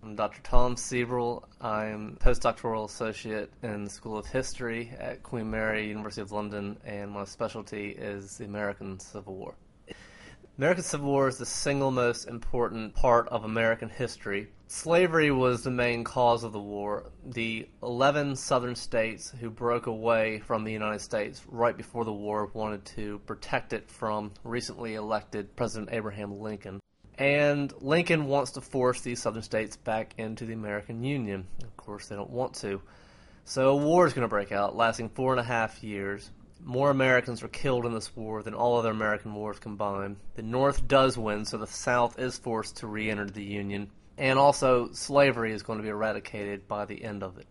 I'm Dr. Tom Siebel. I'm postdoctoral associate in the School of History at Queen Mary, University of London, and my specialty is the American Civil War. The American Civil War is the single most important part of American history. Slavery was the main cause of the war. The 11 southern states who broke away from the United States right before the war wanted to protect it from recently elected President Abraham Lincoln. And Lincoln wants to force these southern states back into the American Union. Of course, they don't want to. So a war is going to break out, lasting 4.5 years. More Americans are killed in this war than all other American wars combined. The North does win, so the South is forced to re-enter the Union. And also, slavery is going to be eradicated by the end of it.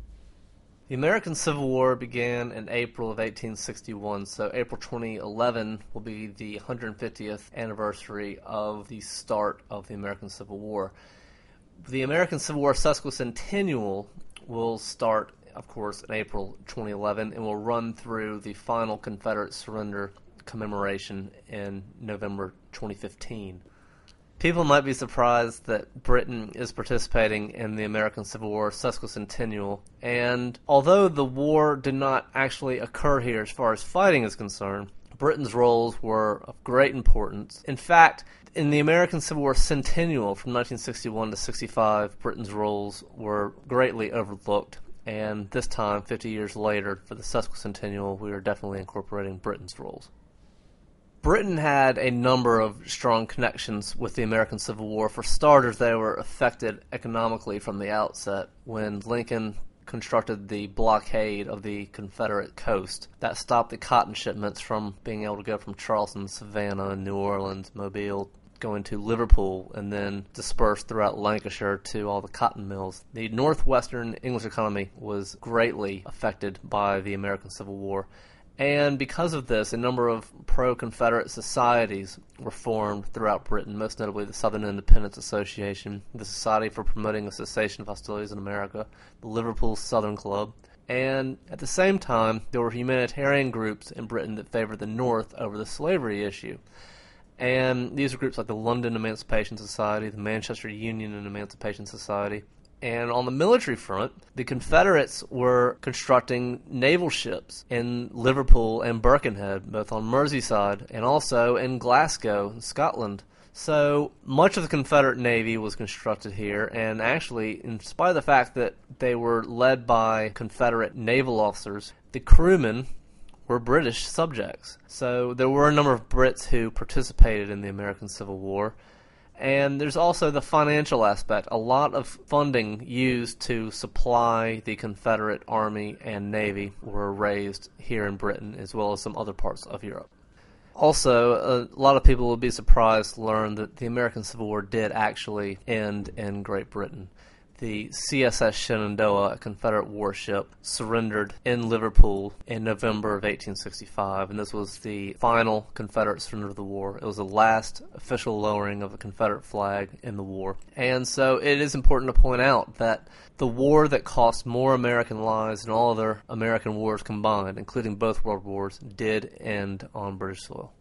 The American Civil War began in April of 1861, so April 2011 will be the 150th anniversary of the start of the American Civil War. The American Civil War sesquicentennial will start, of course, in April 2011 and will run through the final Confederate surrender commemoration in November 2015. People might be surprised that Britain is participating in the American Civil War sesquicentennial, and although the war did not actually occur here as far as fighting is concerned, Britain's roles were of great importance. In fact, in the American Civil War centennial from 1961 to 65, Britain's roles were greatly overlooked, and this time, 50 years later, for the sesquicentennial, we are definitely incorporating Britain's roles. Britain had a number of strong connections with the American Civil War. For starters, they were affected economically from the outset when Lincoln constructed the blockade of the Confederate coast. That stopped the cotton shipments from being able to go from Charleston, Savannah, New Orleans, Mobile, going to Liverpool, and then dispersed throughout Lancashire to all the cotton mills. The northwestern English economy was greatly affected by the American Civil War. And because of this, a number of pro-Confederate societies were formed throughout Britain, most notably the Southern Independence Association, the Society for Promoting the Cessation of Hostilities in America, the Liverpool Southern Club, and at the same time, there were humanitarian groups in Britain that favored the North over the slavery issue. And these were groups like the London Emancipation Society, the Manchester Union and Emancipation Society. And on the military front, the Confederates were constructing naval ships in Liverpool and Birkenhead, both on Merseyside and also in Glasgow, Scotland. So much of the Confederate Navy was constructed here, and actually, in spite of the fact that they were led by Confederate naval officers, the crewmen were British subjects. So there were a number of Brits who participated in the American Civil War. And there's also the financial aspect. A lot of funding used to supply the Confederate Army and Navy were raised here in Britain, as well as some other parts of Europe. Also, a lot of people will be surprised to learn that the American Civil War did actually end in Great Britain. The CSS Shenandoah, a Confederate warship, surrendered in Liverpool in November of 1865, and this was the final Confederate surrender of the war. It was the last official lowering of the Confederate flag in the war. And so it is important to point out that the war that cost more American lives than all other American wars combined, including both world wars, did end on British soil.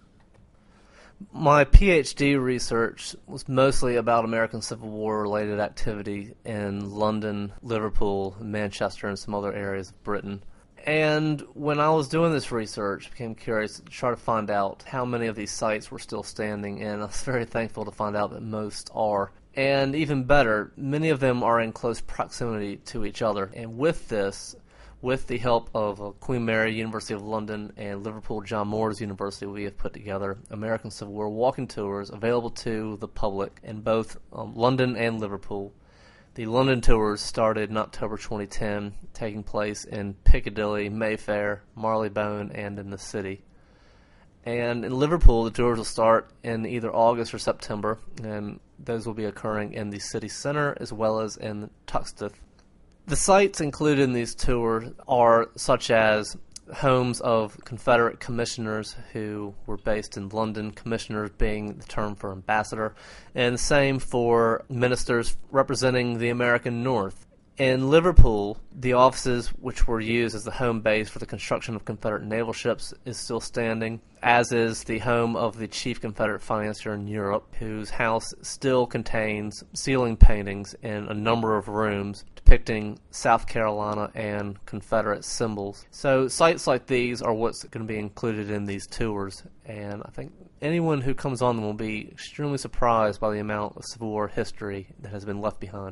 My PhD research was mostly about American Civil War-related activity in London, Liverpool, Manchester, and some other areas of Britain. And when I was doing this research, I became curious to try to find out how many of these sites were still standing, and I was very thankful to find out that most are. And even better, many of them are in close proximity to each other. And with this, with the help of Queen Mary, University of London, and Liverpool John Moores University, we have put together American Civil War walking tours available to the public in both London and Liverpool. The London tours started in October 2010, taking place in Piccadilly, Mayfair, Marylebone, and in the city. And in Liverpool, the tours will start in either August or September, and those will be occurring in the city centre as well as in Tuxteth. The sites included in these tours are such as homes of Confederate commissioners who were based in London, commissioners being the term for ambassador, and the same for ministers representing the American North. In Liverpool, the offices which were used as the home base for the construction of Confederate naval ships is still standing, as is the home of the chief Confederate financier in Europe, whose house still contains ceiling paintings in a number of rooms depicting South Carolina and Confederate symbols. So sites like these are what's going to be included in these tours, and I think anyone who comes on them will be extremely surprised by the amount of Civil War history that has been left behind.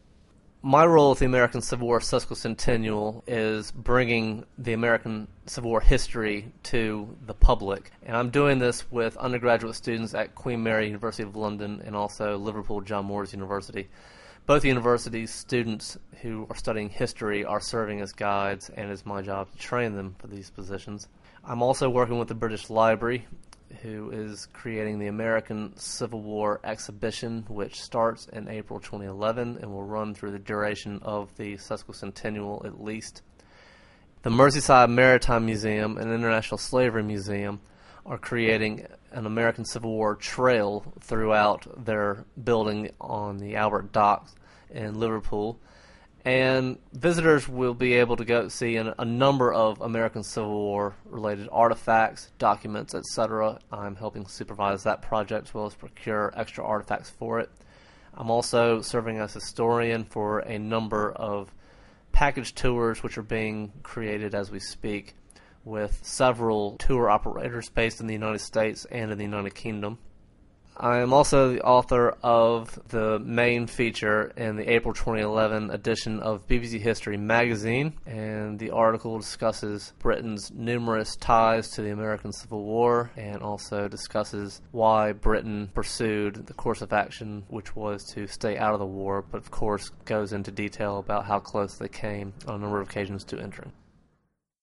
My role at the American Civil War Sesquicentennial is bringing the American Civil War history to the public. And I'm doing this with undergraduate students at Queen Mary, University of London, and also Liverpool John Moores University. Both universities' students who are studying history are serving as guides, and it's my job to train them for these positions. I'm also working with the British Library, who is creating the American Civil War exhibition, which starts in April 2011 and will run through the duration of the sesquicentennial at least. The Merseyside Maritime Museum and International Slavery Museum are creating an American Civil War trail throughout their building on the Albert Docks in Liverpool. And visitors will be able to go see a number of American Civil War related artifacts, documents, etc. I'm helping supervise that project as well as procure extra artifacts for it. I'm also serving as historian for a number of package tours which are being created as we speak, with several tour operators based in the United States and in the United Kingdom. I am also the author of the main feature in the April 2011 edition of BBC History magazine, and the article discusses Britain's numerous ties to the American Civil War and also discusses why Britain pursued the course of action which was to stay out of the war, but of course goes into detail about how close they came on a number of occasions to entering.